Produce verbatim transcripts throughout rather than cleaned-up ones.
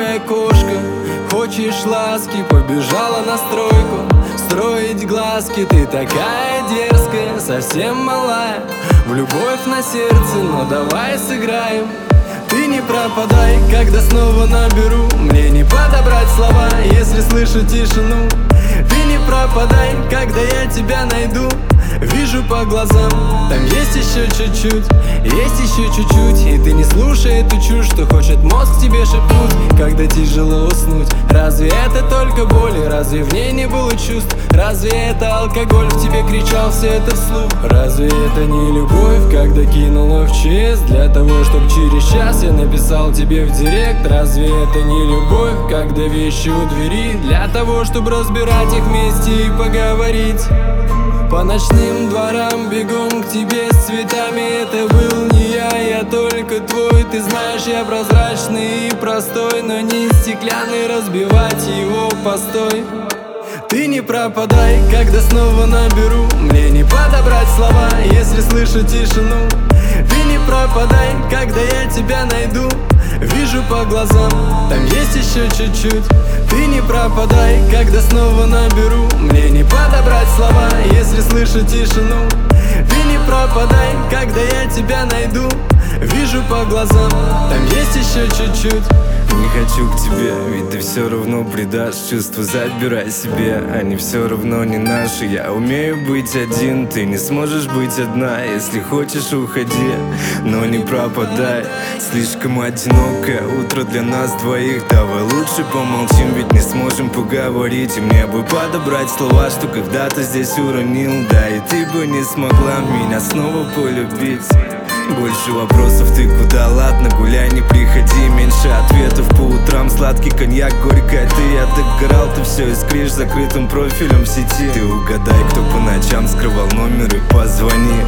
маленькая кошка. Хочешь ласки, побежала на стройку строить глазки. Ты такая дерзкая, совсем малая, в любовь на сердце, но давай сыграем. Ты не пропадай, когда снова наберу, мне не подобрать слова, если слышу тишину. Ты не пропадай, когда я тебя найду, вижу по глазам, там есть еще чуть-чуть, есть еще чуть-чуть. И ты не слушай эту чушь, что хочет мозг тебе шепнуть, когда тяжело уснуть. Разве это только боль, и разве в ней не было чувств? Разве это алкоголь в тебе кричал все это вслух? Разве это не любовь, когда кинула в честь для того, чтобы через час я написал тебе в директ? Разве это не любовь, когда вещи у двери для того, чтобы разбирать их вместе и поговорить? По ночным дворам бегом к тебе с цветами. Это был не я, я только твой. Ты знаешь, я прозрачный и простой, но не стеклянный, разбивать его постой. Ты не пропадай, когда снова наберу, мне не подобрать слова, если слышу тишину. Ты не пропадай, когда я тебя найду, вижу по глазам, там есть еще чуть-чуть. Ты не пропадай, когда снова наберу, мне не подобрать слова, если слышу тишину. Ты не пропадай, когда я тебя найду, вижу по глазам, там есть еще чуть-чуть. Не хочу к тебе, ведь ты все равно предашь. Чувства забирай себе, они все равно не наши. Я умею быть один, ты не сможешь быть одна. Если хочешь, уходи, но не пропадай. Слишком одинокое утро для нас двоих. Давай лучше помолчим, ведь не сможем поговорить. И мне бы подобрать слова, что когда-то здесь уронил. Да, и ты бы не смогла меня снова полюбить. Больше вопросов, ты куда? Ладно, гуляй, не приходи. Меньше ответов по утрам, сладкий коньяк, горькая ты. Я так горал, ты все искришь закрытым профилем в сети. Ты угадай, кто по ночам скрывал номер, и позвони.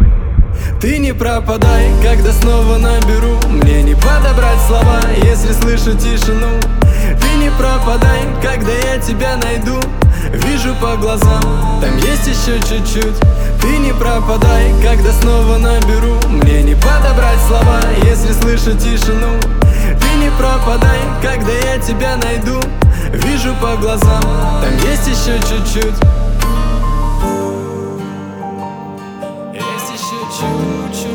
Ты не пропадай, когда снова наберу, мне не подобрать слова, если слышу тишину. Ты не пропадай, когда я тебя найду, вижу по глазам, там есть еще чуть-чуть. Ты не пропадай, когда снова наберу, мне не подобрать слова, если слышу тишину. Ты не пропадай, когда я тебя найду, вижу по глазам, там есть еще чуть-чуть. Есть еще чуть-чуть.